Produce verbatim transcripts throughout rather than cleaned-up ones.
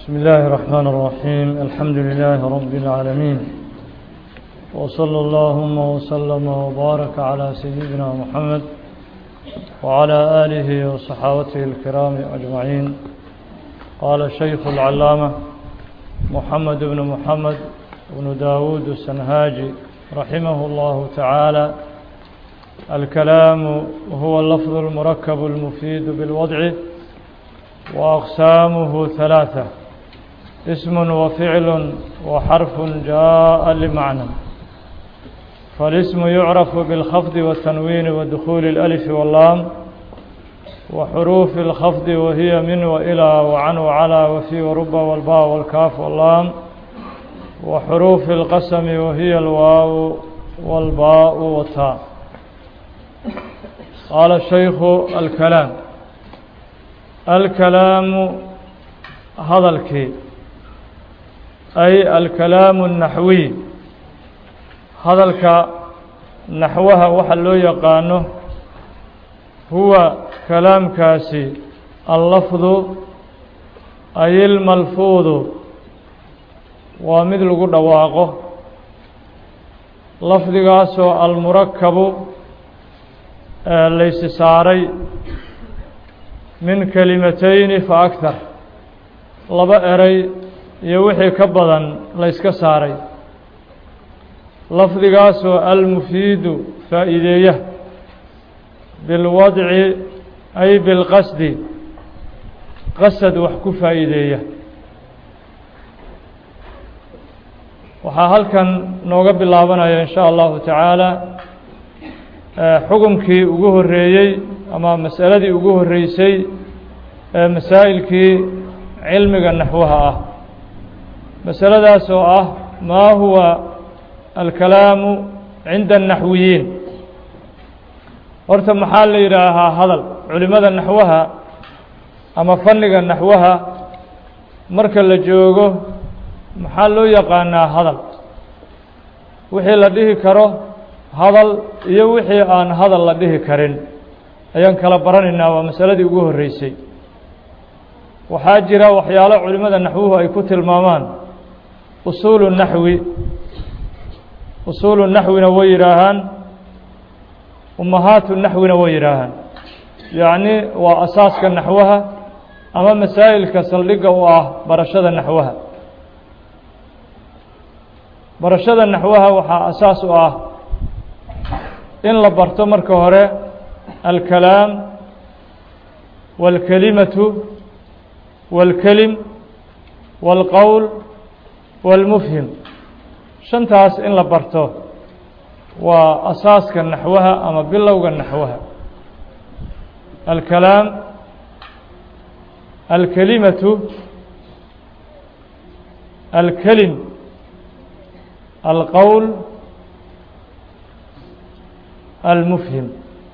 بسم الله الرحمن الرحيم الحمد لله رب العالمين وصلى اللهم وسلم وبارك على سيدنا محمد وعلى آله وصحابته الكرام أجمعين. قال الشيخ العلامة محمد بن محمد بن داود السنهاجي رحمه الله تعالى: الكلام هو اللفظ المركب المفيد بالوضع، وأقسامه ثلاثة: اسم وفعل وحرف جاء لمعنى. فالاسم يعرف بالخفض والتنوين ودخول الألف واللام وحروف الخفض وهي من وإلى وعن وعلى وفي ورب والباء والكاف واللام، وحروف القسم وهي الواو والباء والتاء. قال الشيخ: الكلام الكلام هذا الكي أي الكلام النحوي، هذا الك نحوها وحلو يقانه هو كلام كاسي اللفظ أي الملفوظ ومثل قد واقه لفظ قاسو المركب ليس ساري من كلمتين فأكثر، لبا إري يوحي كبضا ليس كساري. لفظ قاسو المفيد فائدية بالوضع أي بالقصد، قصد وحكو فائدية. waxaa halkan nooga bilaabanaya in sha allahu tacaala xukumkii ugu horeeyey ama masaladii ugu horeysay ee masaa'ilkii cilmiga naxwaha ah. masaladaas oo ah maa huwa alkalaamu cinda الnaxwiyiin. horta maxaa la yidhaahaa hadal? culimada naxwaha ama fanniga naxwaha marka la joogo maxaa loo yaqaanaa hadal? wixii la dhihi karo hadal iyo wixii aan hadal la dhihi karin ayaan kala baranaynaa. waa masaladii ugu horeysay. waxaa jira waxyaalo culimada naxwuhu ay ku tilmaamaan usuulu naxwi. usuulu naxwina way yidhaahaan, ummahaatu naxwina way yidhaahaan. yacni waa asaaska naxwaha ama masaa'ilka saldhigga u ah barashada naxwaha. barashada naxwaha waxaa asaas u ah in la barto marka hore alkalaam wاlkalimatu wاlkelim wاlqowl wاlmufhim. shantaas in la barto waa asaaska naxwaha ama bilowga naxwaha. alkalaam, alkalimatu, alkelim, القول، المفهم.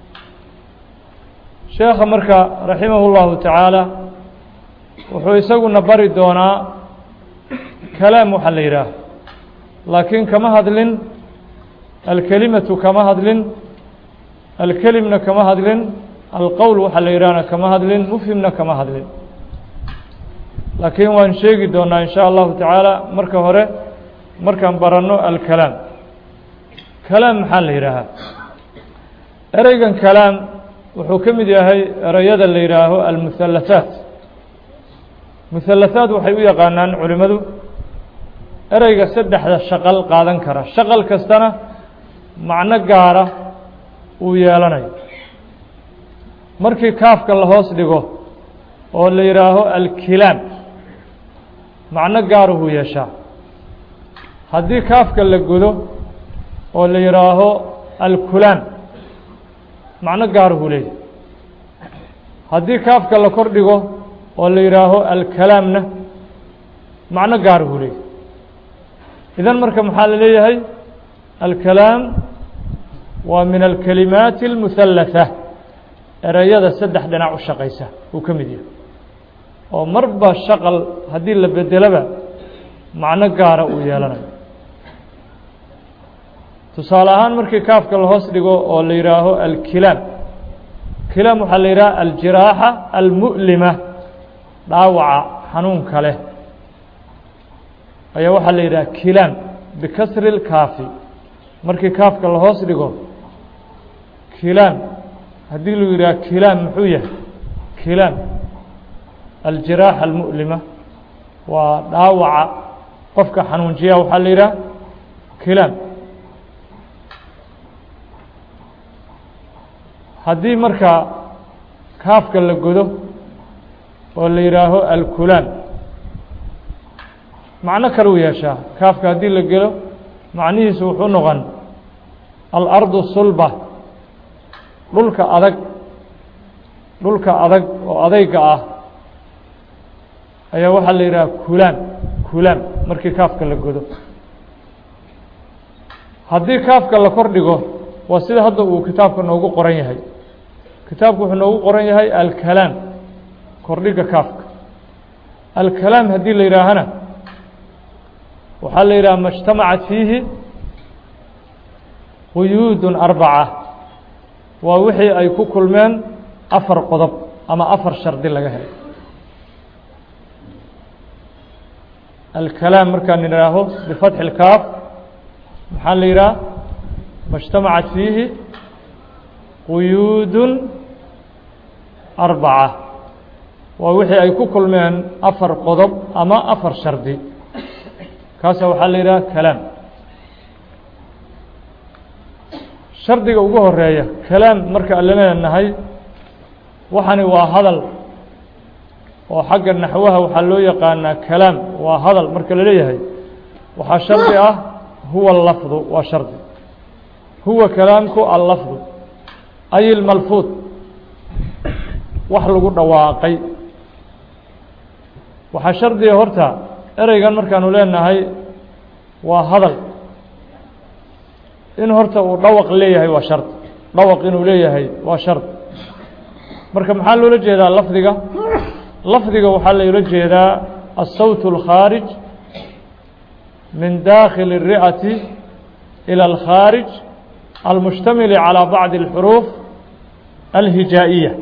شيخ مركا رحمه الله تعالى wuxuu isaguna bari doonaa kalaam waxa la yidhaah, laakiin kama hadlin alkelimatu, kama hadlin alkelimna, kama hadlin alqowl waxa la yidhaahna kama hadlin, mufhimna kama hadlin. laakiin waan sheegi doonaa in sha allahu tacaala marka hore markaan baranno alkalaam. kalaam maxaa la yidhaahaa? ereygan kalaam wuxuu ka mid yahay ereyada la yidhaaho almuhalathaat. muhalathaat waxay u yaqaanaan culimmadu ereyga saddexda shaqal qaadan kara, shaqal kastana macno gaara uu yeelanayo. markii kaafka la hoos dhigo oo la yidhaaho alkilaam, macno gaaruhu yeeshaa. haddii kaafka la godo oo la yidhaaho alkulaan, macno gaaruhu leeyahy. haddii kaafka la kor dhigo oo la yidhaaho alkalaamna, macno gaaruhu leeyahy. idan marka maxaa la leeyahay? alkalaam waa min alkalimaati almuhalatha, ereyada saddex dhinac u shaqaysa uu ka mid yahay, oo marba shaqal haddii la bedelaba macno gaara uu yeelanayo. tusaale ahaan markii kaafka la hoos dhigo oo la yidhaaho alkilaam, kilaam waxaa la yidhaha aljiraaxa almu'lima, dhaawaca xanuunka leh ayaa waxaa la yidhaha kilaam bikasri اlkaafi markii kaafka la hoos dhigo kilaam haddii lu yidhaha kilaam muxuu yahay kilaam aljiraaxa almu'lima waa dhaawaca qofka xanuunjiya waxaa la yidhaha kilaam haddii marka kaafka la godo oo la yidhaaho alkulaam macno kale u yeeshaa kaafka haddii la gelo macnihiisu wuxuu noqon alardu sulba dhulka adag dhulka adag oo adayga ah ayaa waxaa la yidhaha kulaam kulaam markii kaafka la godo haddii kaafka la kor dhigo waa sida hadda uu kitaabka noogu qoran yahay kitaabku wuxuu noogu qoran yahay alkalaam kordhiga kaafka alkalaam haddii la yidhaahana waxaa la yidhaha ma اجtamacat fiihi quyuud arbaca waa wixii ay ku kulmeen afar qodob ama afar shardi laga helay alkalaam markaan idhaaho bifatxi اlkaaf maxaa la yidhaha ma اجtamacat fiihi quyuud arbaca waa wixii ay ku kulmeen afar qodob ama afar shardi kaasa waxaa la yidhaha kalaam shardiga ugu horeeya kalaam marka aan leenahay waxani waa hadal oo xagga naxwaha waxaa loo yaqaanaa kalaam waa hadal marka la leeyahay waxaa shardi ah huwa allafdu waa shardi huwa kalaamku allafdu ay ilmalfuud wax lagu dhawaaqay waxaa shardiga horta ereygan markaanu leenahay waa hadal in horta uu dhawaq leeyahay waa shard dhawaq inuu leeyahay waa shard marka maxaa loola jeedaa lafdiga lafdiga waxaa loola jeedaa الsawt الkhaarij min dakhil الri'ati ilى الkhaarij almushtamil calى bacضi الxuruuf alhijaa'iya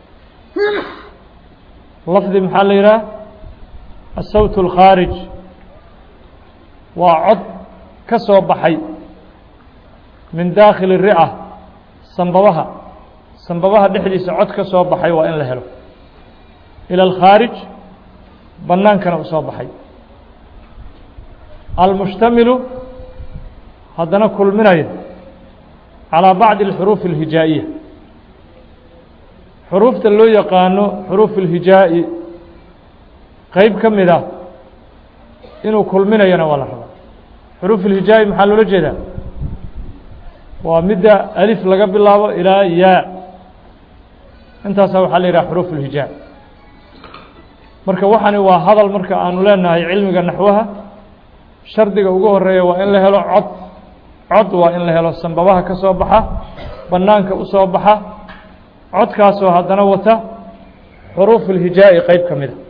lafdi maxaa la yidhaha الsawt الkhaarij waa cod ka soo baxay min daakhili الri'a sanbabaha sanbabaha dhexdiisa cod ka soo baxay waa in la helo ilى الkhaarij banaankana u soo baxay almushtamilu haddana kulminaya calىa bacضi الxuruuf الhijaa'iya xuruufta loo yaqaano xuruuf الhijaa'i qeyb ka mid ah inuu kulminayana waa la rabaa xuruuf الhijaa'i maxaa loola jeedaa waa midda alif laga bilaabo ilaa yaa intaasaa waxaa la yidhaha xuruuf الhijaa marka waxani waa hadal marka aanu leenahay cilmiga naxwaha shardiga ugu horeeya waa in la helo cod cod waa in la helo sanbabaha ka soo baxa banaanka u soo baxa codkaasoo haddana wata xuruuf الhijaa'i qeyb ka mida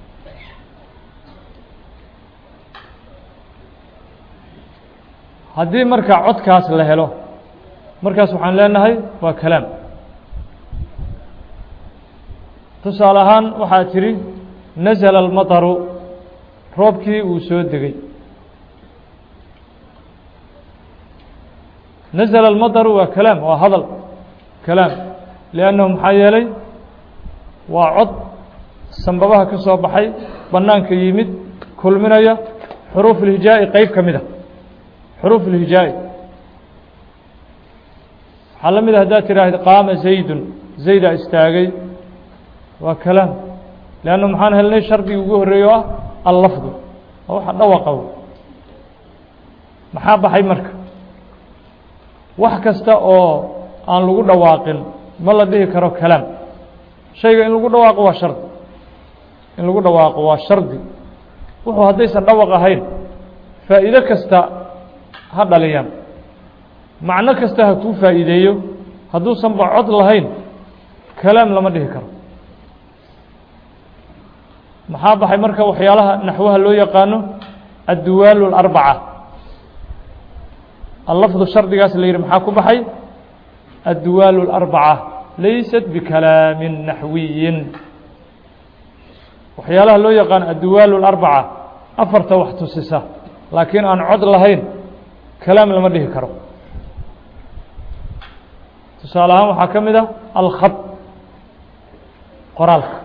haddii marka codkaas la helo markaas waxaan leenahay waa kalaam tusaale ahaan waxaa tidhi nasala almataru roobkii uu soo degay nasala almataru waa kalaam waa hadal kalaam liannahu maxaa yeelay waa cod sanbabaha ka soo baxay banaanka yimid kulminaya xuruuf الhijaa'i qeyb ka mid a xuruuf الhijaa'i waxaa la mid a haddaad tidhaahda qaama zaydun zaydaa istaagay waa kalaam leanna maxaan helnay shardigii ugu horreeyo ah allafdu waa waxa dhawaqa maxaa baxay marka wax kasta oo aan lagu dhawaaqin ma la dhihi karo kalaam shayga in lagu dhawaaqo waa shardi in lagu dhawaaqo waa shardi wuxuu haddaysan dhawaq ahayn faa'iido kasta ha dhaliyaan macno kasta ha kuu faa'iideeyo hadduusan ba cod lahayn kalaam lama dhihi karo maxaa baxay marka waxyaalaha naxwaha loo yaqaano adduwaalu اlarbaca allafdu shardigaas la yidhi maxaa ku baxay adduwaalu اlarbaca laysat bikalaamin naxwiyin waxyaalaha loo yaqaano adduwaalu اlarbaca afarta wax tusisa laakiin aan cod lahayn kalaam lama dhihi karo tusaale ahaan waxaa ka mid ah alkhad qoraalka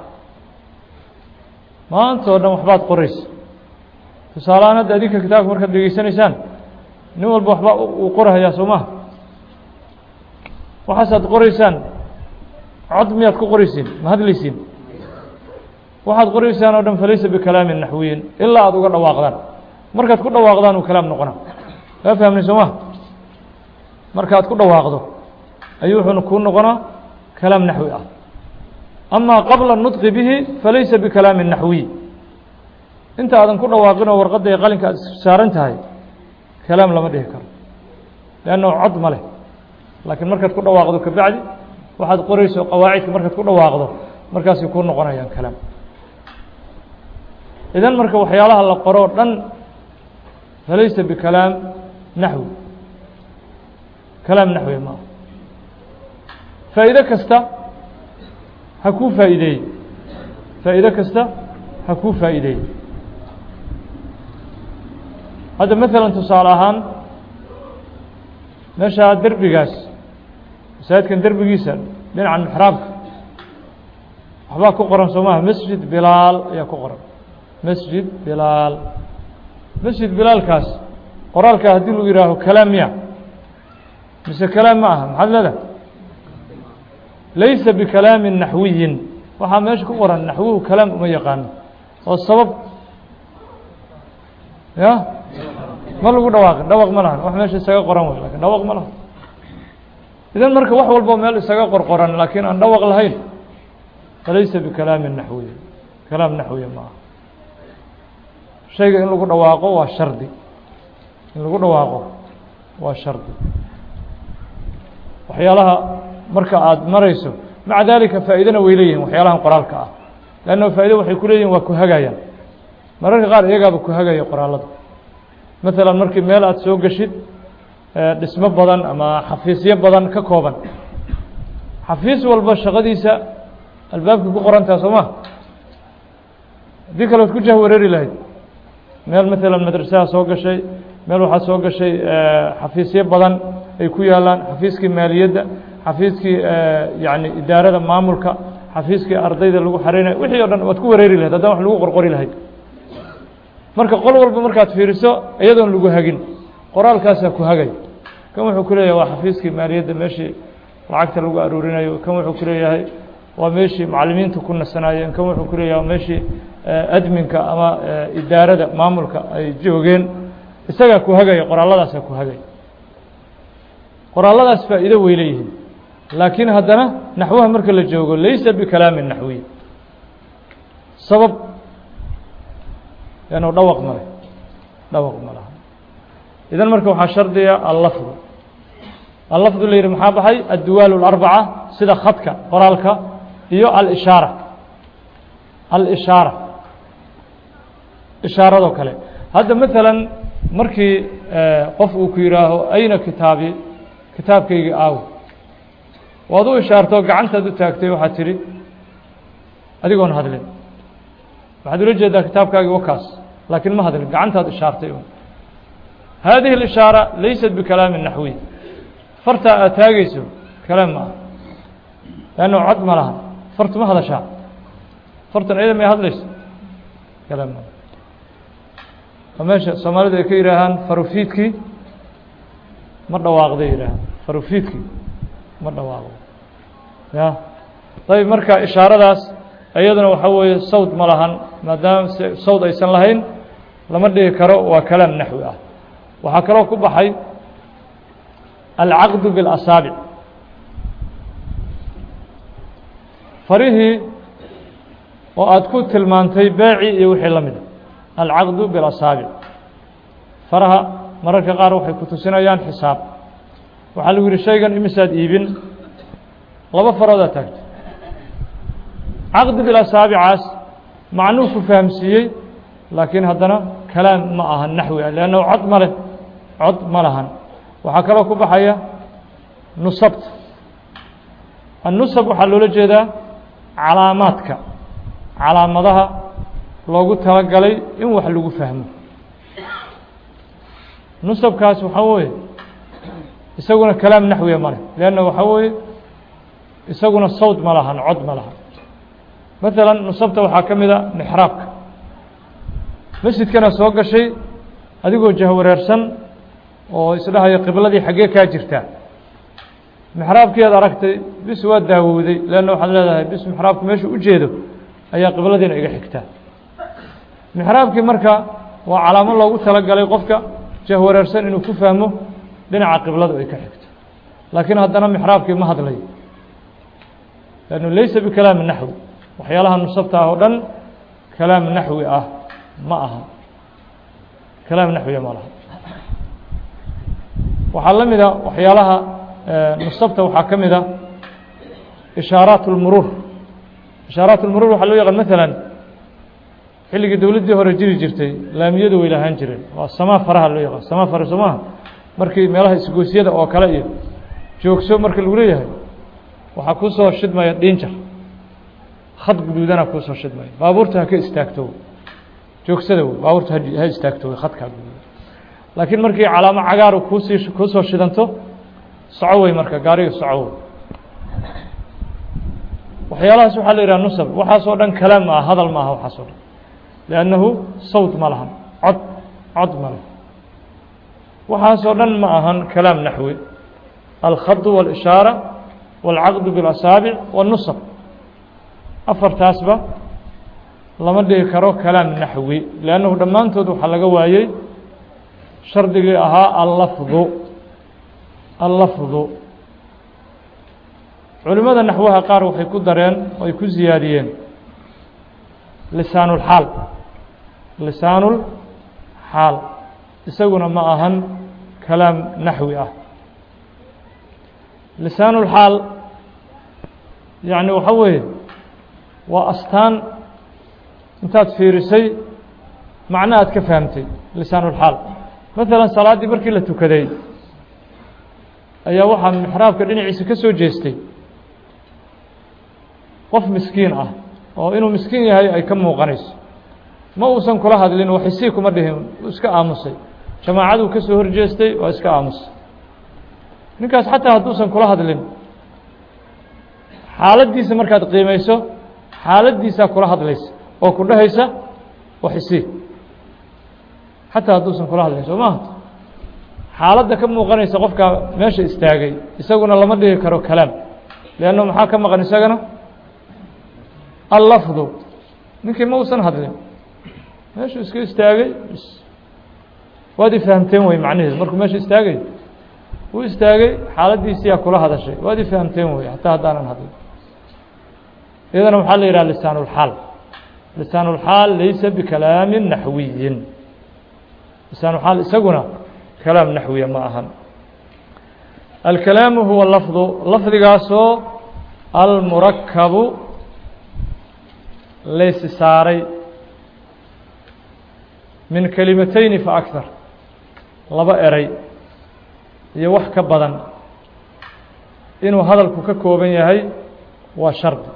maanta oo dhan waxbaad qoraysa tusaale ahaan hadda adinka kitaabka markaad dhegeysanaysaan nin walba waxba uu qorahayaa soo maha waxaasaad qoraysaan cod miyaad ku qoraysiin ma hadlaysiin waxaad qoraysaan oo dhan falaysa bikalaamin naxwiyin ilaa aada uga dhawaaqdaan markaad ku dhawaaqdaan uu kalaam noqona waa fahmnay soo maha markaad ku dhawaaqdo ayuu wuxuuna kuu noqonaa kalaam naxwi ah amaa qabla nutqi bihi falaysa bikalaamin naxwiy inta aadan ku dhawaaqin oo warqadda iyo qalinka aad saaran tahay kalaam lama dhihi karo leannahu cod ma leh laakiin markaad ku dhawaaqdo kabacdi waxaad qorayso qawaacidka markaad ku dhawaaqdo markaasay kuu noqonayaan kalaam idan marka waxyaalaha la qoro o dhan falaysa bikalaam naxwi kalaam naxwi ma aha faa'iido kasta ha kuu faa'iideeye faa'iido kasta ha kuu faa'iideeye hadda maalan tusaale ahaan meeshaa derbigaas masaajidkan derbigiisa dhinaca mixraabka waxbaa ku qoran soo maha masjid bilaal ayaa ku qoran masjid bilaal masjid bilaalkaas qoraalka haddii lagu yihaaho kalaam miya mise kalaam ma aha maxaad leedahay laysa bikalaamin naxwiyin waxaa meesha ku qoran naxwuhu kalaam uma yaqaano oo sabab ya ma lagu dhawaaqin dhawaq ma lahan wax meesha isaga qoran wey lakin dhawaq ma lahan idan marka wax walbo meel isaga qorqoran laakiin aan dhawaq lahayn falaysa bikalaamin naxwiyin kalaam naxwiya ma aha shayga in lagu dhawaaqo waa shardi in lagu dhawaaqo waa shardi waxyaalaha marka aada marayso maca dalika faa'iidana way leeyihin waxyaalahan qoraalka ah leanna faa'ido waxay ku leeyihin waa ku hagayaan mararka qaar iyagaaba ku hagaya qoraalada maalan markii meel aada soo geshid dhismo badan ama xafiisyo badan ka kooban xafiis walba shaqadiisa albaabka ku qorantaha soo ma haddii kale waad ku jah wareeri lahayd meel maalan madrasaha soo gashay meel waxaa soo gashay xafiisyo badan ay ku yaalaan xafiiskii maaliyadda xafiiskii yani idaarada maamulka xafiiskii ardayda lagu xareynayo wixii o dhan waad ku wareeri lahayd haddaan wax lagu qorqori lahayd marka qol walba markaad fiiriso iyadoon lagu hagin qoraalkaasaa ku hagay kan wuxuu ku leeyahay waa xafiiskii maaliyadda meeshii lacagta lagu aruurinayo kan wuxuu ku leeyahay waa meeshii macalimiinta ku nasanayeen kan wuxuu ku leeyahay waa meeshii adminka ama idaarada maamulka ay joogeen isagaa ku hagaya qoraalladaasaa ku hagay qoraalladaas faa'iido way leeyihiin laakiin haddana naxwaha marka la joogo laysa bikalaamin naxwiy sabab leannu dhawaq ma leh dhawaq ma laha idan marka waxaa shardiya allafdu allafdu la yidhi maxaa baxay adduwaal اlarbaca sida khadka qoraalka iyo alishaara alishaara ishaaradoo kale hadda maalan markii qof uu ku yihaaho ayna kitaabi kitaabkaygii aaw waad u ishaarto gacantaad u taagtay waxaad tidhi adigoon hadlin waxaad ula jeedaa kitaabkaagii wakaas laakiin ma hadlin gacantaad ishaartay un hadihi اlishaara laysat bikalaamin naxwiy fartaa aad taagayso kalaam ma ah leanno cod ma laha fartu ma hadashaa fartan iyada may hadlayso kalaam ma waa meesha soomaalidu ay ka yihaahaan farufiidkii ma dhawaaqday yihaahaan farufiidkii ma dhawaaqdo ya ayb marka ishaaradaas iyaduna waxaa weeye sawd ma lahan maadaama sawd aysan lahayn lama dhihi karo waa kalaam naxwi ah waxaa kaloo ku baxay alcaqdu biاlasaabic farihii oo aada ku tilmaantay beeci iyo wixii la mida alcaqdu biاlasaabic faraha mararka qaar waxay ku tusinayaan xisaab waxaa lagu yihi shaygan imisaad iibin laba faroodaa taagto caqdi bilasaabicaas macnuu ku fahamsiiyey laakiin haddana kalaam ma aha naxwi ah leannahu cod ma leh cod ma lahan waxaa kaloo ku baxaya nusabt annusab waxaa loola jeedaa calaamaadka calaamadaha loogu talagalay in wax lagu fahmo nusabkaas waxa weeye isaguna kalaam naxwiya ma leh leanna waxa weeye isaguna sawd ma lahan cod ma lahan maalan nusabta waxaa ka mid a mixraabka masjidkana soo gashay adigoo jahwareersan oo isdhahayo qibladii xaggee kaa jirtaa mixraabkii aad aragtay bis waa daawowday leanna waxaad leedahay bis mixraabku meeshuu u jeedo ayaa qibladiina iga xigtaa mixraabkii marka waa calaamo loogu talagalay qofka jahwareersan inuu ku fahmo dhinaca qibladu ay ka xigto laakiin haddana mixraabkii ma hadlayo lannu laysa bikalaami naxwi waxyaalaha nusabta ah oo dhan kalaam naxwi ah ma aha kalaam naxwiya ma laha waxaa la mida waxyaalaha nusabta waxaa ka mid a ishaaraat اlmuruur ishaaraat اlmuruur waxaa loo yaqaan maalan xilligii dowladdii hore jiri jirtay laamiyadu way lahaan jireen waa samaa faraha loo yaqaan samaa fara soo maaha markii meelaha isgoosyada oo kale iyo joogso marka lagu leeyahay waxaa kuu soo shidmaya dhinjar khad guduudana kuu soo shidmaya baabuurta ha ka istaagto joogsada wey baabuurta ha istaagto wey khadkaa guduuda laakiin markii calaamo cagaaru kuusii kuu soo shidanto soco wey marka gaariga soco wey waxyaalahaas waxaa la yidhaha nusab waxaasoo dhan kalaam ma ah hadal ma aha waxaasoo dhan liannahu sawt ma lahan cod cod ma leh waxaasoo dhan ma ahan kalaam naxwi alkhadu waalishaara waalcaqdu biاlasaabic waannusab afartaasba lama dhihi karo kalaam naxwi liannahu dhammaantood waxaa laga waayey shardigii ahaa allafdu allafdu culimmada naxwaha qaar waxay ku dareen oo ay ku ziyaadiyeen lisaanulxaal lisaanulxaal isaguna ma ahan kalaam naxwi ah lisaanulxaal yacni waxa weeye waa astaan intaad fiirisay macno aad ka fahamtay lisaanulxaal maalan salaaddii markii la tukaday ayaa waxaa mixraabka dhinaciisa ka soo jeestay qof miskiin ah oo inuu miskiin yahay ay ka muuqanayso ma uusan kula hadlin waxisii kuma dhihin uu iska aamusay jamaacaduu ka soo horjeestay waa iska aamusay ninkaas xataa hadduusan kula hadlin xaaladdiisa markaad qiimayso xaaladdiisaa kula hadlaysa oo ku dhahaysa waxisii xataa hadduusan kula hadlin soo maaha xaaladda ka muuqanaysa qofka meesha istaagay isaguna lama dhihi karo kalaam leanno maxaa ka maqan isagana allafdu ninkii ma uusan hadlin meeshuu iska istaagay waad i fahamteen wey macnihiis markuu meesha istaagay wuu istaagay xaaladdiisiyaa kula hadashay waad i fahamteen wey hataa haddaanan hadlin iyadana waxaa la yidhaha lisaanulxaal lisaanulxaal laysa bikalaamin naxwiyin lisaanulxaal isaguna kalaam naxwiya ma ahan alkalaamu huwa lafdu lafdigaasoo almurakabu laysi saaray min kelimatayni fa akthar laba eray iyo wax ka badan inuu hadalku ka kooban yahay waa shardi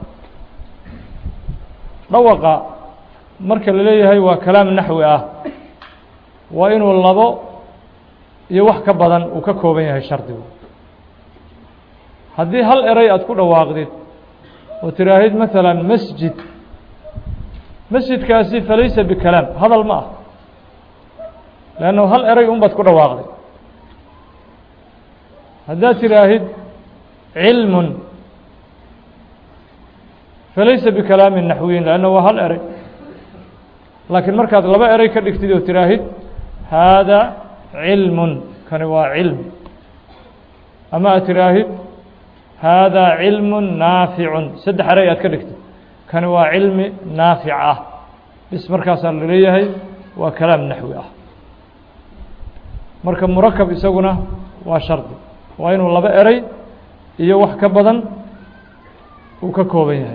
dhawaqa marka la leeyahay waa kalaam naxwi ah waa inuu labo iyo wax ka badan uu ka kooban yahay shardigu haddii hal eray aad ku dhawaaqdid oo tiraahid maalan masjid masjidkaasi falaysa bikalaam hadal ma ah leannahu hal eray un baad ku dhawaaqday haddaad tiraahid cilmun falaysa bikalaamin naxwiyin leannahu waa hal eray laakiin markaad laba eray ka dhigtid oo tiraahid haadaa cilmun kani waa cilm ama aad tiraahid haadaa cilmun naaficun saddex eray aad ka dhigtid kani waa cilmi naafic ah bis markaasaa la leeyahay waa kalaam naxwi ah marka murakab isaguna waa shardi waa inuu laba eray iyo wax ka badan uu ka kooban yahay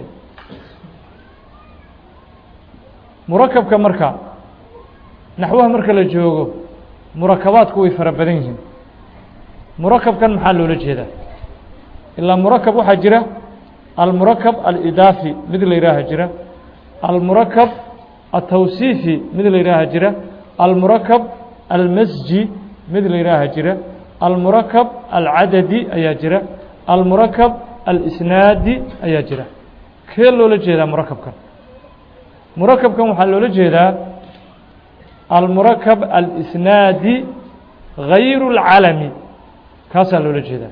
murakabka marka naxwaha marka la joogo murakabaadku way fara badan yihiin murakabkan maxaa loola jeedaa ilaa murakab waxaa jira almurakab alidaafi mid la yihaaha jira almurakab التوصيفي مثل إله جرة المركب المزجي مثل إله جرة المركب العددي أي جرة المركب الإسنادي أي جرة كله لجهة مركب كان مركب كان محلو لجهة المركب الإسنادي غير العالمي كاسل لجهة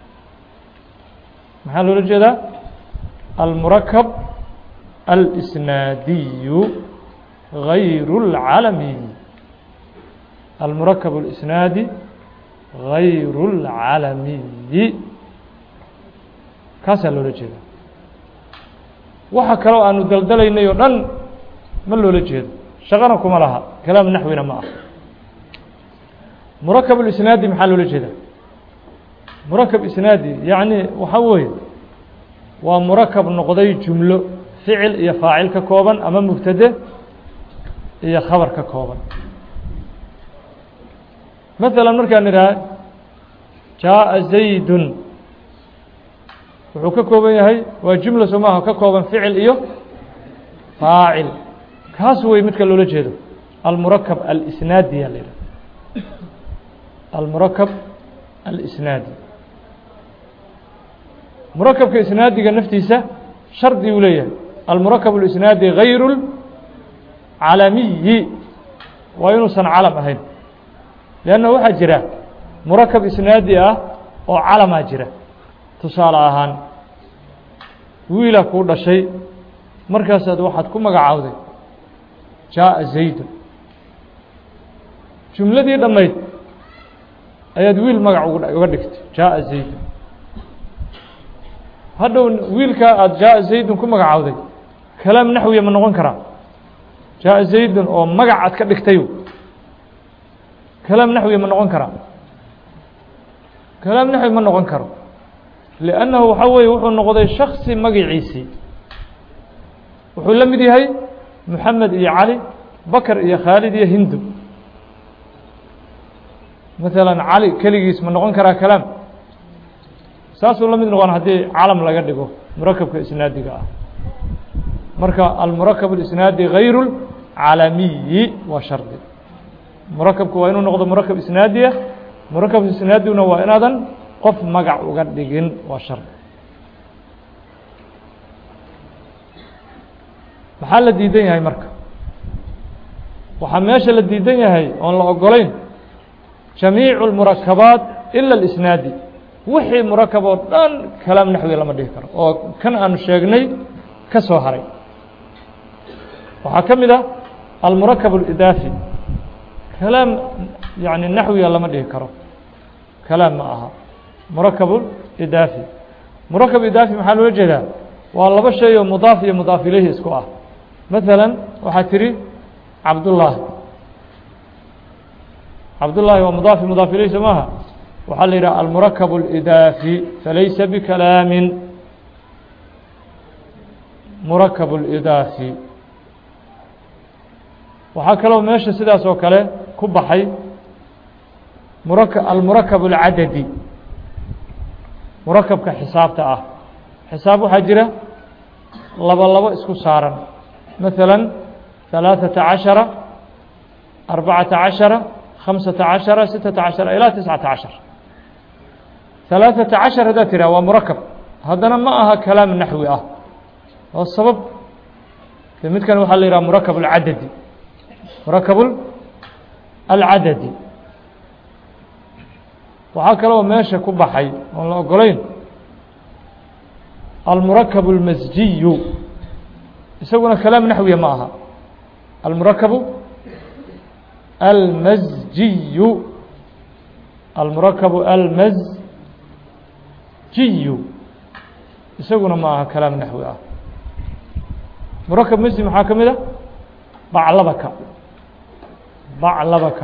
محلو لجهة المركب الإسنادي غير العالمي المركب الإسنادي غير العالمي كاسل لجهة وحكى لو أنه دلدل إنه لن من له لجهة شغلكم لها كلام نحونا معه مركب الإسنادي محل لجهة مركب إسنادي يعني وحوي ومركب نقضي جمله فعل يا فاعل ككوبا أمام مبتدأ يا خبر ككوبا مثلا مركب نرى جاء زيد wuxuu ka kooban yahay waa jumla somaha ka kooban ficil iyo faacil kaas way midka loola jeedo al-murakkab al-isnadi ya leeyahay al-murakkab al-isnadi murakkabka isnaadiga naftiisa shardi uu leeyahay al-murakkab al-isnadi ghayr al-alami waa inuu san calam ahayn leanna waxa jira murakkab isnadi ah oo calama jira tusaale ahaan wiila ku dhashay markaas aad waxaad ku magacaawday jaa zayd jumladii dhamayd ayaad wiil magac uga dhigtay jaa zayd hadhow wiilka aad jaa zayd ku magacaawday kalaam naxwi ma noqon karaa jaa zayd oo magac aad ka dhigtay kalaam naxwi ma noqon karaa kalaam naxwi ma noqon karo لأنه حوي وحو نقضي شخصي مقعيسي وحو لمد هي محمد يا علي بكر يا خالد يا هندو مثلا علي كليجيس من نقول كرا كلام ساسو لمد نقول هدي عالم لا قدقو مركب كإسنادي قا مركب المركب الإسنادي غير العالمي وشرط مركب كوينو نقضي مركب إسنادية مركب إسنادي ونوائن هذا qof magac uga dhigin waa shar maxaa la diidan yahay marka waxaa meesha la diidan yahay oon la ogolayn jamiicu lmurakabaat ila alisnaadi wixii murakab oo dhan kalaam naxwi lama dhihi karo oo kan aanu sheegnay ka soo haray waxaa ka mid ah almurakab alidaafi kalaam yani naxwiga lama dhihi karo kalaam ma aha مركب إضافي مركب إضافي محل وجهه والله بشيء مضاف مضاف إليه اسكوه مثلا وحتري عبد الله عبد الله ومضاف مضاف إليه سماها وحل المركب الإضافي فليس بكلام مركب الإضافي وحكى له ماشي سداس وكله كبحي مركب المركب العددي مركب كحسابته آه حسابه حجرة لبا لبا اسكو سارا مثلا ثلاثة عشر أربعة عشر خمسة عشر ستة عشر إلى تسعة عشر ثلاثة عشر هذا ترى ومركب هذا معها كلام نحوي آه والسبب لمن كان وحل يرى مركب العددي مركب العددي وحكى له ماشي كبحي والله قولين المركب المزجي يسوون كلام نحوي معها المركب المزجي المركب المزجي يسوون معها كلام نحوي مركب مزجي محاكم له بعلبك بعلبك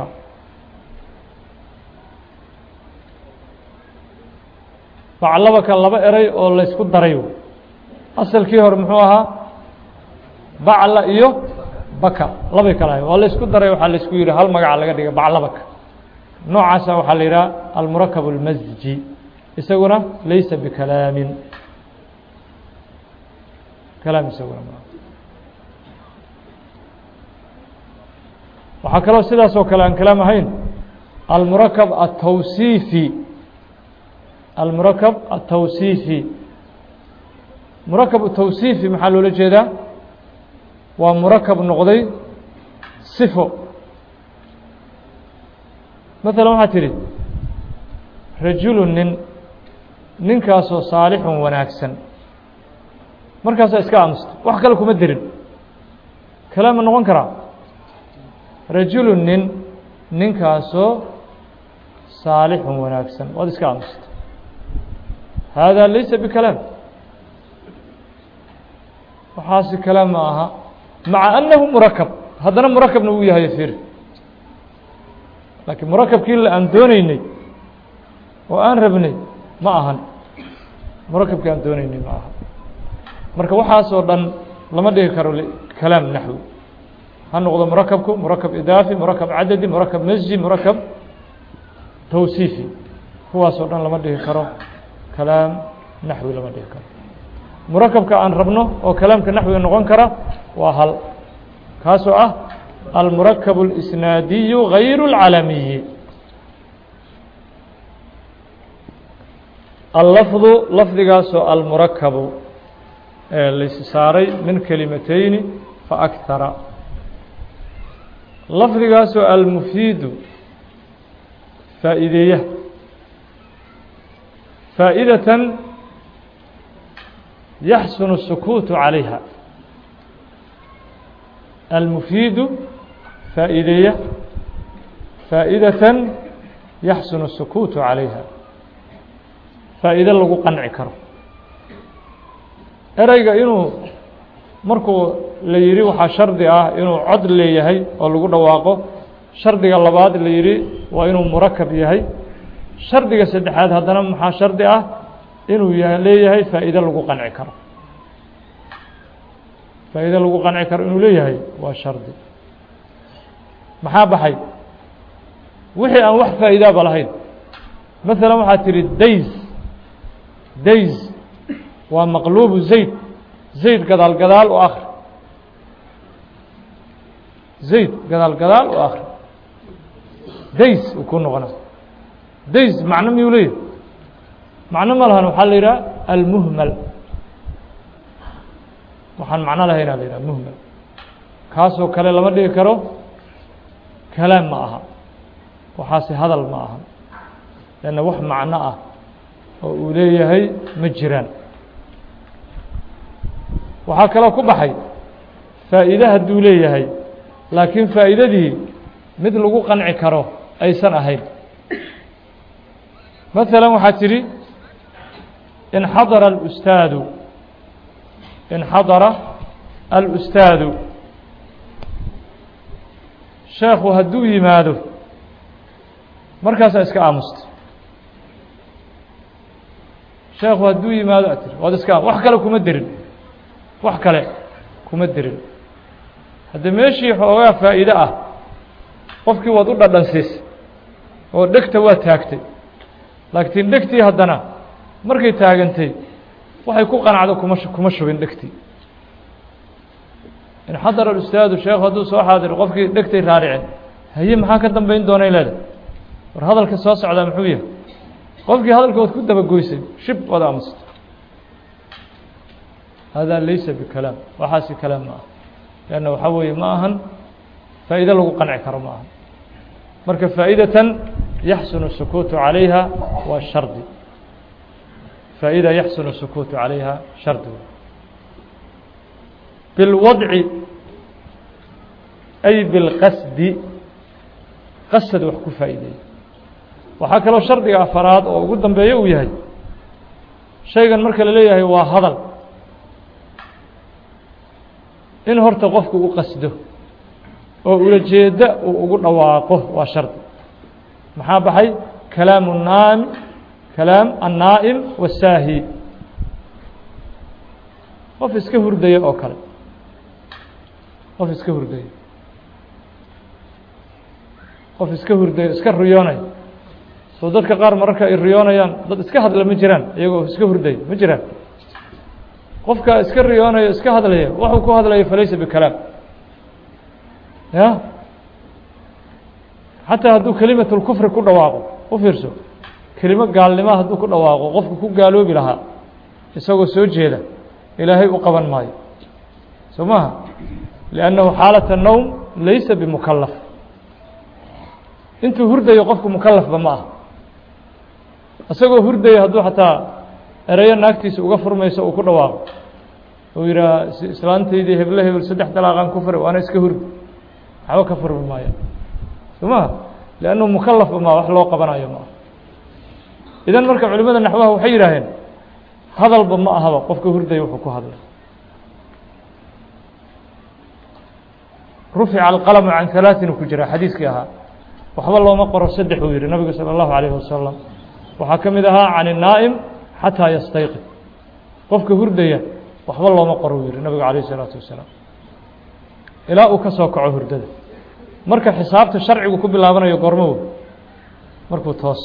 بعلبك لبا إري أو لا يسكت دريو أصل كيهر محوها بعل إيو بكا لبا كلاي ولا يسكت دريو حال يسكير هل مجا على قديك بعلبك نوع عسى وحليرا المركب المزجي يسوونه ليس بكلام كلام يسوونه waxaa kaloo sidaas oo kale aan kalaam ahayn almurakab atawsiifi almurakab atawsiifi murakab atawsiifi maxaa loola jeedaa waa murakab noqday sifo maala waxaa tidhi rajulu nin ninkaasoo saalixun wanaagsan markaasaa iska aamusta wax kale kuma derin kalaam ma noqon karaa rajulu nin ninkaasoo saalixun wanaagsan waad iska aamusta haadaa laysa bikalaam waxaasi kalaam ma aha maca annahu murakab haddana murakabna wuu yahay fiir laakiin murakabkii aan dooneynay oo aan rabnay ma ahan murakabkii aan dooneynay ma aha marka waxaasoo dhan lama dhigi karo kalaam naxwi ha noqdo murakabku murakab idaafi murakab cadadi murakab masji murakab tawsiifi kuwaasoo dhan lama dhigi karo kalaam naxwi lama dhigi karo murakabka aan rabno oo kalaamka naxwiga noqon kara waa hal kaasoo ah almurakab اlisnaadiyu غayr اlcalamiyi allafdu lafdigaasoo almurakabu ee lays saaray min kelimateyni faأkhara lafdigaasoo almufiidu faa'iideeya faa'idatan yaxsunu الsukuutu عalayha almufiidu faa'iideeya faa'idatan yaxsunu الsukuutu عalayha faa'iide lagu qanci karo ereyga inuu markuu la yidhi waxaa shardi ah inuu cod leeyahay oo lagu dhawaaqo shardiga labaad la yidhi waa inuu murakab yahay shardiga saddexaad haddana maxaa shardi ah inuu leeyahay faa'iide lagu qanci karo faa'iide lagu qanci karo inuu leeyahay waa shardi maxaa baxay wixii aan wax faa'iidaaba lahayn maalan waxaad tidhi days days waa maqluubu zayd zayd gadaal gadaal u akri zayd gadaal gadaal u akri days uu ku noqona days macno miyuu leeyahay macno ma lahan waxaa la yidhaha almuhmal waxaan macno lahaynaa la yidhaha muhmal kaasoo kale lama dhigi karo kalaam ma aha waxaasi hadal ma aha lanna wax macno ah oo uu leeyahay ma jiraan waxaa kaloo ku baxay faa'iide hadduu leeyahay laakiin faa'iidadii mid lagu qanci karo aysan ahayn maalan waxaad tidhi inxadara alustaadu inxadara alustaadu sheekhu hadduu yimaado markaasaa iska aamusta sheekhu hadduu yimaado ad tiri waad iska wax kale kuma derin wax kale kuma derin haddii meeshii xoogaa faa'iide ah qofkii waad u dhadhansiisay oo dhegta waa taagtay laakiin dhegtii haddana markay taagantay waxay ku qanacdo kuma kuma shubin dhegtii inxadara alustaadu sheekhu hadduu soo xaadiro qofkii dhegtay raariceen haye maxaa ka dambayn doonay leedahay war hadalka soo socdaa muxuu yahay qofkii hadalka waad ku dabagoysay shib wada aamusta hada laysa bikalaam waxaasi kalaam ma aha lanna waxaa weeye ma ahan faa'iide lagu qanci karo ma aha marka faa'idatan yaxsunu الsukuutu عalayha waa shardi faa'ida yaxsunu الsukuutu عalayha shardi bilwadci ay bilqasdi qasad wax ku faa'iideeya waxaa kaloo shardiga afaraad oo ugu dambeeya uu yahay shaygan marka la leeyahay waa hadal in horta qofku u qasdo oo ulajeeda uu ugu dhawaaqo waa shardi maxaa baxay kalaamu naami kalaam annaa'im wasaahi qof iska hurdaya oo kale qof iska hurdaya qof iska hurdaya iska riyoonaya soo dadka qaar mararka ay riyoonayaan dad iska hadla ma jiraan iyagoo iska hurdaya ma jiraan qofka iska riyoonaya iska hadlaya waxuu ku hadlaya falaysa bikalaam ya حتى هدو كلمة الكفر كل واقع وفرسو كلمة قال لما هدو كل واقع قف كل قالوا بلها يسوي سوج هذا إلهي وقبل ماي سماها لأنه حالة النوم ليس بمكلف أنتوا هرده يقفكم مكلف بماه أسوي هرده يهدو حتى أريا ناكتيس وقفر ما يسوي كل واقع ويرى سلانتي دي هبله هبل سدح تلاقان كفر وأنا إسكهر حوا كفر بمايا سماها لأنه مكلف بما وحلو قبنا يوم إذا مركب علماء نحوه وحيرهن هذا البما هذا قفك هرده يوحكو هذا رفع القلم عن ثلاث كجرا حديث كها وحول الله ما قرر سدح وير النبي صلى الله عليه وسلم وحكم ذها عن النائم حتى يستيقظ قفك هرديه وحول الله ما قرر وير النبي عليه الصلاة والسلام إلى أكسوك هرده marka xisaabta sharcigu ku bilaabanayo gormo markuu toos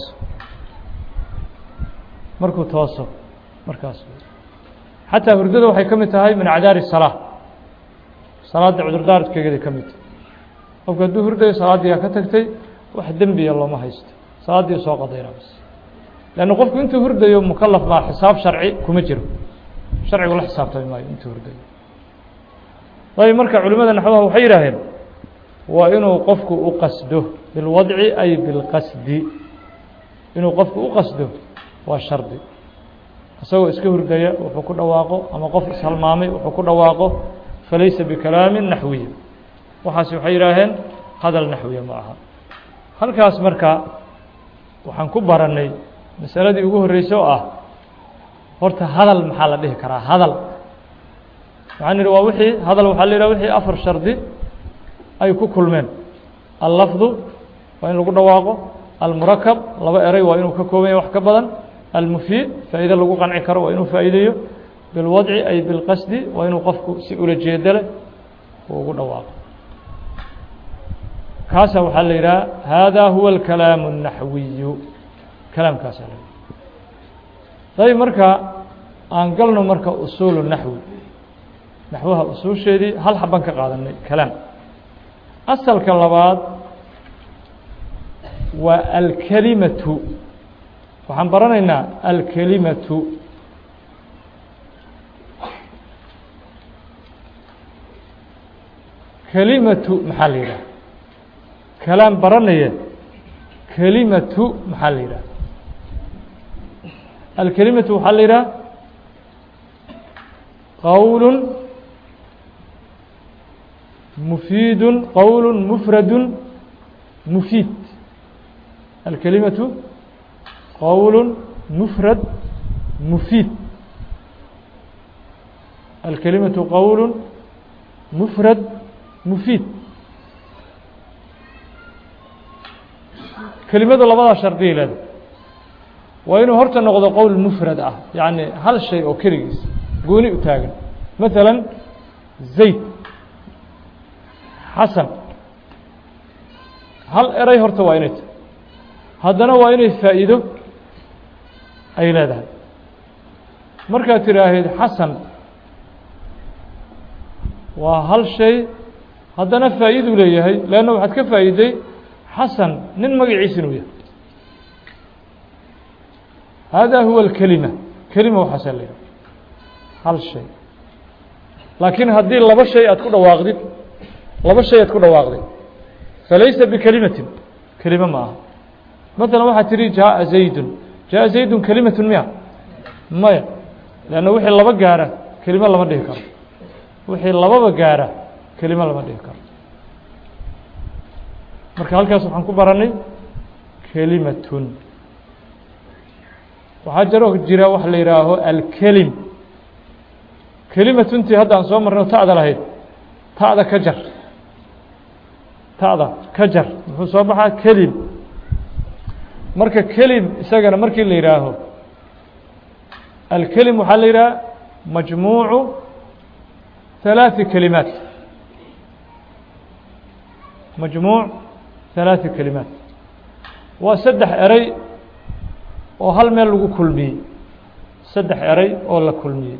markuu tooso markaas hatta hurdada waxay kamid tahay min cadaari salaah salaada cudurdaarkeeda kamid qofka hadduu hurdayo salaadii ka tagtay wax dambi ah looma haysto salaadii soo qadayna bas laana qofku intuu hurdayo mukallaf ma xisaab sharci kuma jiro sharcigu la xisaabtay maayo intuu hurdayo way marka culimada naxwaha waxay yiraahdeen وإنه قفك أقصده بالوضع أي بالقصد إنه قفك أقصده والشرط سوى إسكهر ديا وحكو دواقه أما قف سلمامي وحكو دواقه فليس بكلام نحوي وحاسب حيراهن هذا النحوي معها هل كاس مركا وحنكبر أني مسألة دي يقول الرئيسوة هرت هذا المحل به كرا هذا يعني رواوحي هذا المحل رواوحي أفر شرطي أي كل من اللفظ وإن لقوا دواقه المركب لبا إري وإنه ككومي وحكبدا المفيد فإذا لقوا قنع كر وإنه فائدة بالوضع أي بالقصد وإنه قفك سئول الجدل وقوا دواقه كاسا وحليرا هذا هو الكلام النحوي كلام كاسا طيب مركا أنقلنا مركا أصول النحو نحوها أصول شيء هل حبا كقادم كلام أصل كلمات والكلمة وحنبرنا الكلمة كلمة محلية كلام برنية كلمة محلية الكلمة محلية قول مفيد قول مفرد مفيد الكلمة قول مفرد مفيد الكلمة قول مفرد مفيد كلمة الله شرطية لها وإنه هرت نقض قول مفرد يعني هل الشيء أو كريس قولي أتاقن مثلا زيت حسن هل إري هرت وينت هذا وينت فائده أي لا ذهب مركا تراهد حسن وهل شيء هذا فائده ليه لأنه حد كفائده حسن نن مقعيس وياه هذا هو الكلمة كلمة وحسن لها هل شيء لكن هذه لبا شيء تكون واغدي لبا شيء تكون واغدي فليس بكلمة كلمة معها مثلا واحد تري جاء زيد جاء زيد كلمة مئة مئة لأنه وحي لبا قارة كلمة لما دهكر وحي لبا قارة كلمة لما دهكر marka halkaas waxaan ku baranay kalimatun waxa jiro jira wax la yiraahdo al-kalim kalimatun tii hadda aan soo marnay taada lahayd taada ka jar taada ka jar wuxuu soo baxaa kalim marka kalim isagana markii la yiraahdo al-kalim waxa la yiraahdaa majmuucu ثلاث كلمات مجموع ثلاث كلمات وسدح أري وهل من لغو كلمي سدح أري ولا كلمي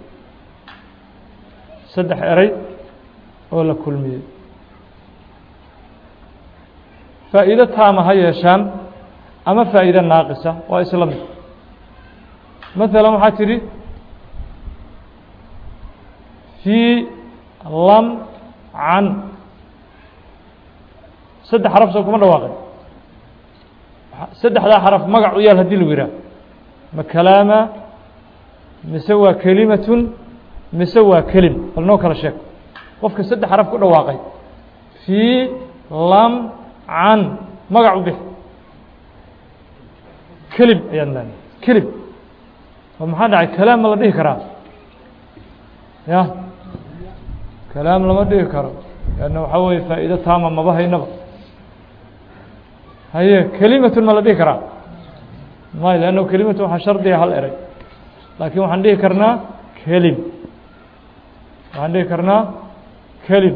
سدح أري ولا كلمي faa'iido taama ha yeeshaan ama faa'iido naaqisa waa isla mid maalan waxaa tidhi fii lam can saddex xaraf soo kuma dhawaaqay saddexdaa xaraf magac u yaal haddii lagu yidhaah ma kalaama mise waa kelimatun mise waa kelim bal noo kala sheeg qofka saddex xaraf ku dhawaaqay fii lam can magac u bix kelim ayaan leenahay kelim oo maxaa dhacay kalaam ma la dhihi karaa ya kalaam lama dhihi karo lanna waxaa weeye faa'iido taama maba haynaba haye kelimatun ma la dhihi karaa may lanno kelimatun waxaa shardiga hal eray laakiin waxaan dhihi karnaa kelim waxaan dhihi karnaa kelim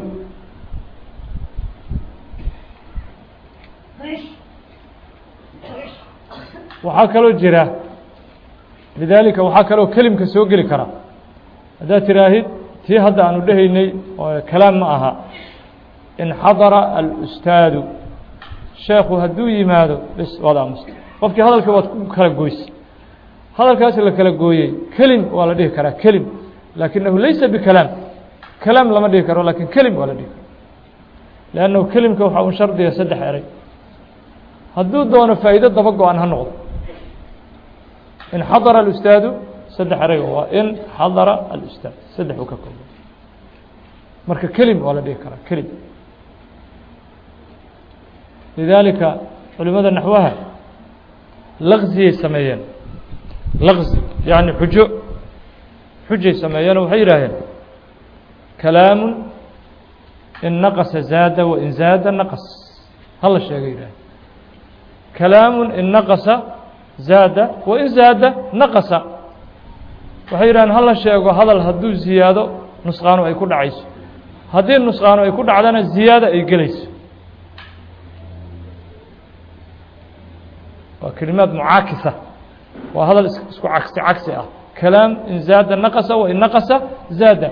waxaa kaloo jira lidaalika waxaa kaloo kelimka soo geli kara haddaad tiraahid tii hadda aanu dhehaynay oo kalaam ma aha in xadara alustaadu sheekhu hadduu yimaado bs waad aamusta qofkii hadalka waad ku kala goysay hadalkaasi la kala gooyey kelim waa la dhihi karaa kelim laakinahu laysa bikalaam kalaam lama dhihi karo lakin kelim waa la dhihi karo lannahu kelimka waxaa un shardiga saddex eray hadduu doono faa'iido daba go-an ha noqdo in xadara alustaadu saddex erayga waa in xadara alustaad saddex uu ka koobo marka kelim waa la dhihi karaa kelim lidaalika culimada naxwaha laqziyay sameeyeen laqzi yacni xujo xujay sameeyeen oo waxay yidhaaheen kalaamun in naqasa zaada wain zaada naqas hala sheega yidhaaheen kalaamun in naqasa zaada wain zaada naqasa waxay yidhaaheen hala sheego hadal hadduu ziyaado nusqaanu ay ku dhacayso haddii nusqaanu ay ku dhacdana ziyaado ay gelayso waa kelimaad mucaakisa waa hadal isku cagsi cagsi ah kalaam in zaada naqasa wain naqasa zaada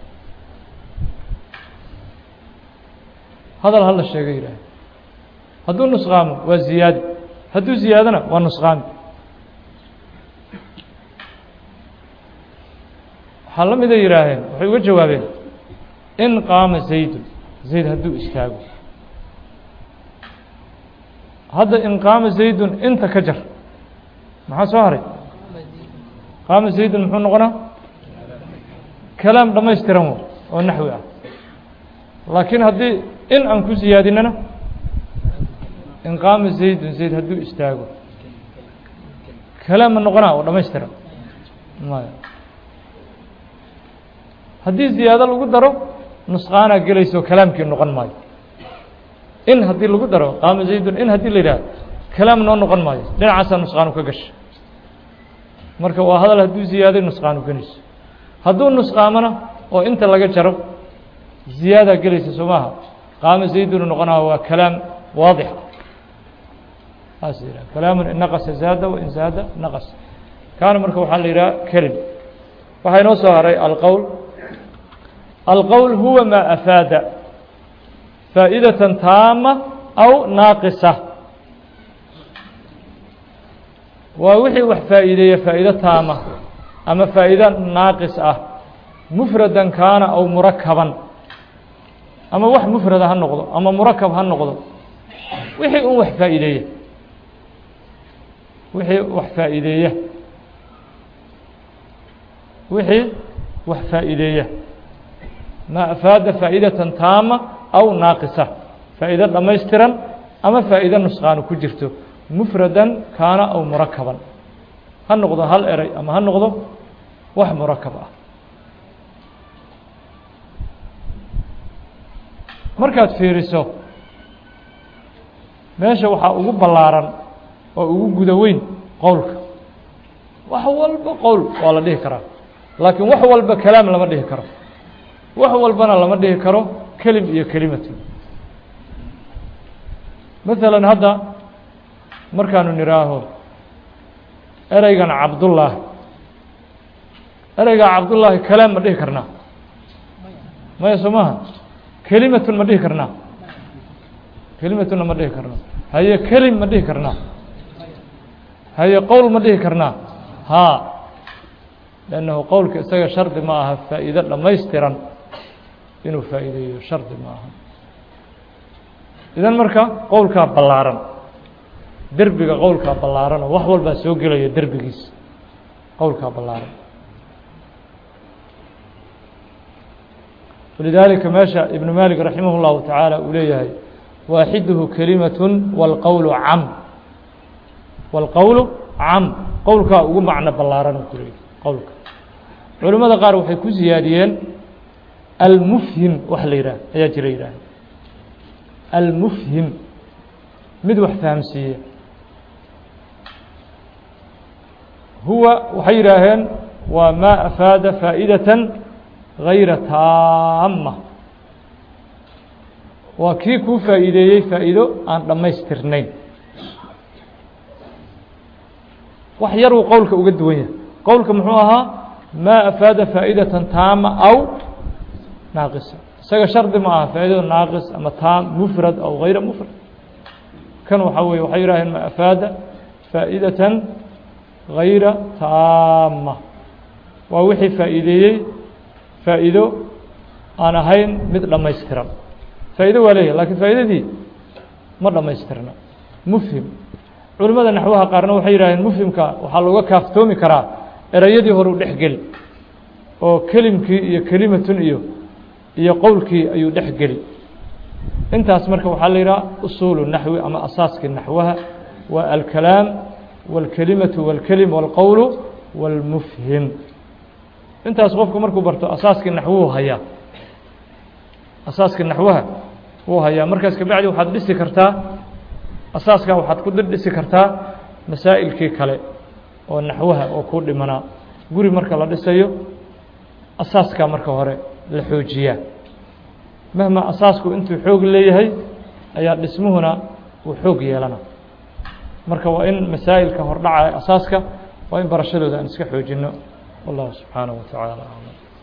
hadal hala sheega yidhaaheen hadduu nusqaamo waa ziyaadi hadduu ziyaadona waa nusqaami waxaa la mida yidhaaheen waxay uga jawaabeen in qaama zaydun zayd hadduu istaago hadda in qaama zaydun inta ka jar maxaa soo haray qaama zaydun muxuu noqonaa kalaam dhammaystiran oo naxwi ah laakiin haddii in aan ku siyaadinana in qaama zaydun zayd hadduu istaago kalaam ma noqonaa oo dhammaystiran maya haddii ziyaado lagu daro nusqaanaa gelayso kalaamkii noqon maayo in haddii lagu daro qaama zaydun in haddii la yidhaha kalaam noo noqon maayo dhinacaasaa nusqaanu ka gasha marka waa hadal hadduu ziyaaday nusqaanu gelayso hadduu nusqaamona oo inta laga jaro ziyaadaa gelaysa soo maaha qaama zaydunu noqonaa waa kalaam waadix saas yidhaha kalaamun in naqasa zaada wain zaada naqas kaana marka waxaa la yidhaha kelim waxaa inoo soo haray alqowl alqowl huwa maa afaada faa'iidatan taama aw naaqisa waa wixii wax faa'iideeya faa'iido taama ama faa'iido naaqis ah mufradan kaana aw murakaban ama wax mufrada ha noqdo ama murakab ha noqdo wixii un wax faa'iideeya wixii wax faa'iideeya wixii wax faa'iideeya maa afaada faa'idatan taama aw naaqisa faa'iido dhammaystiran ama faa'iido nusqaanu ku jirto mufradan kaana aw murakaban ha noqdo hal eray ama ha noqdo wax murakab ah markaad fiiriso meesha waxaa ugu ballaaran oo ugu guda weyn qowlka wax walba qowl waa la dhihi karaa laakiin wax walba kalaam lama dhihi karo wax walbana lama dhihi karo kelim iyo kelimatu maalan hadda markaanu nidhaaho ereygan cabdullaahi ereygaa cabdullaahi kalaam ma dhihi karnaa maya soo maaha kelimatun ma dhihi karnaa kelimatuna ma dhihi karno haye kelim ma dhihi karnaa haye qowl ma dhihi karnaa haa lannahu qowlka isaga shardi ma aha faa'iido dhammaystiran inuu faa'iideeyo shardi ma aha idan marka qowlkaa ballaaran derbiga qowlkaa ballaaranoo wax walbaa soo gelaya derbigiisa qowlkaa ballaaran walidaalika meesha ibnu malik raximah اllahu tacaala uu leeyahay waaxiduhu kelimatun wاlqowlu cam wاlqowlu cam qowlkaa ugu macno ballaaran u ku leeyahy qowlka culimmada qaar waxay ku siyaadiyeen almufhim wax la yidhah ayaa jira yidhaah almufhim mid wax fahamsiiye huwa waxay yidhaaheen waa maa afaada faa'idatan gayra taama waa kii kuu faa'iideeyey faa'iido aan dhammaystirnayn wax yaruu qowlka uga duwan yahay qowlka muxuu ahaa maa afaada faa'idatan taama aw naaqisa isaga shardi ma aha faa'iidada naaqis ama taam mufrad aw gayra mufrad kan waxaa weeye waxay yidhaaheen maa afaada faa'idatan gayra taama waa wixii faa'iideeyey faa'iido aan ahayn mid dhammaystiran faa'ido waa leeyahay lakiin faa'iidadii ma dhammaystirna mufhim culimmada naxwaha qaarna waxay yidhaaheen mufhimka waxaa looga kaaftoomi karaa erayadii hore u dhex geli oo kelimkii iyo kelimatun iyo iyo qowlkii ayuu dhex geli intaas marka waxaa la yidhaha usuulu naxwi ama asaaskii naxwaha waa alkalaam wاlkelimatu wاlkelim wاlqowlu wاlmufhim intaas qofku markuu barto asaaskii naxwuhu hayaa asaaskii naxwaha wuu hayaa markaas kabacdi waxaad dhisi kartaa asaaskaa waxaad ku dhisi kartaa masaa'ilkii kale oo naxwaha oo kuu dhimanaa guri marka la dhisayo asaaskaa marka hore la xoojiyaa mahma asaasku intuu xoog leeyahay ayaa dhismuhuna uu xoog yeelana marka waa in masaa'ilka hordhaca asaaska waa in barashadooda aan iska xoojino wallahu subxaanaه wa taعaalى aclam